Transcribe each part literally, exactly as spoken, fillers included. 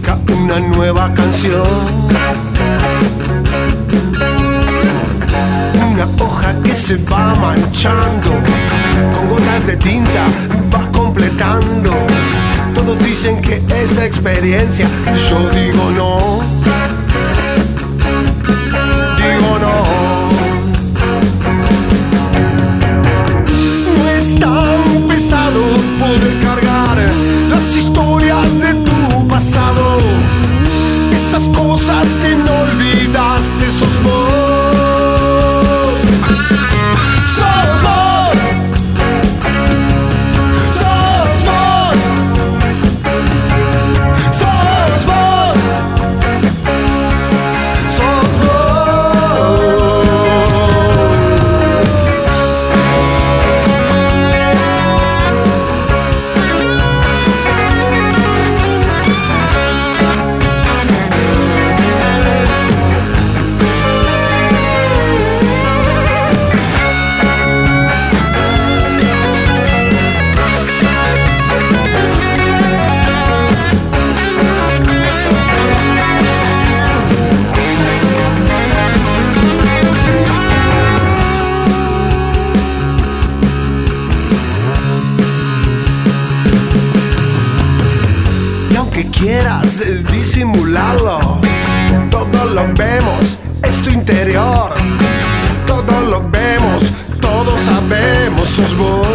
busca una nueva canción. Una hoja que se va manchando, con gotas de tinta va completando. Todos dicen que esa experiencia, yo digo no. Digo no. No es tan pesado poder cargar las historias de tu pasado, esas cosas que no olvidaste, sos vos. Sos vos. Sos vos. Sos vos. Sos quieras disimularlo, todo lo vemos, es tu interior. Todo lo vemos, todos sabemos, sos vos.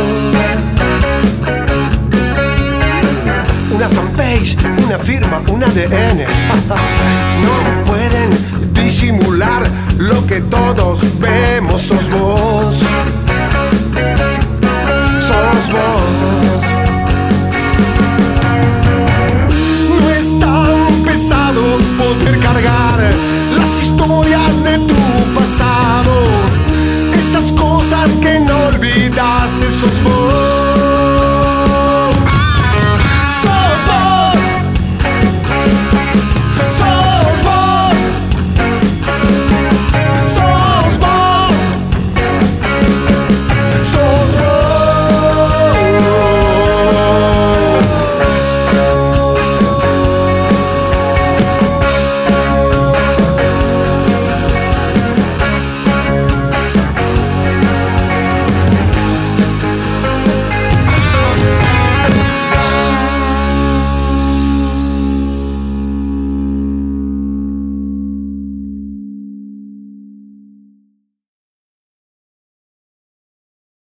Una fanpage, una firma, un A D N. No pueden disimular lo que todos vemos, sos vos. Sos vos. Tan pesado poder cargar las historias de tu pasado, esas cosas que no